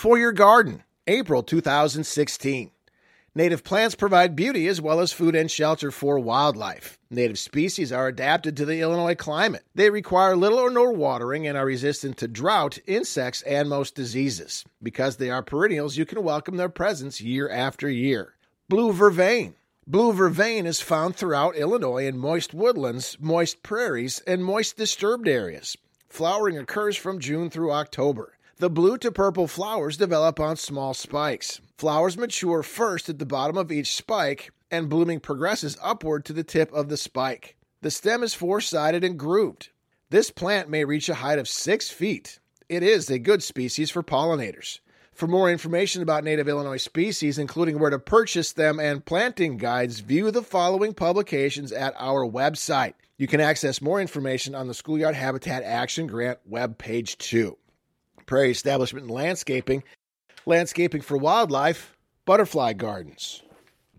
for your garden, April 2016. Native plants provide beauty as well as food and shelter for wildlife. Native species are adapted to the Illinois climate. They require little or no watering and are resistant to drought, insects, and most diseases. Because they are perennials, you can welcome their presence year after year. Blue vervain. Blue vervain is found throughout Illinois in moist woodlands, moist prairies, and moist disturbed areas. Flowering occurs from June through October. The blue to purple flowers develop on small spikes. Flowers mature first at the bottom of each spike, and blooming progresses upward to the tip of the spike. The stem is four-sided and grooved. This plant may reach a height of 6 feet. It is a good species for pollinators. For more information about native Illinois species, including where to purchase them and planting guides, view the following publications at our website. You can access more information on the Schoolyard Habitat Action Grant webpage too. Prairie Establishment and Landscaping, landscaping for wildlife, butterfly gardens.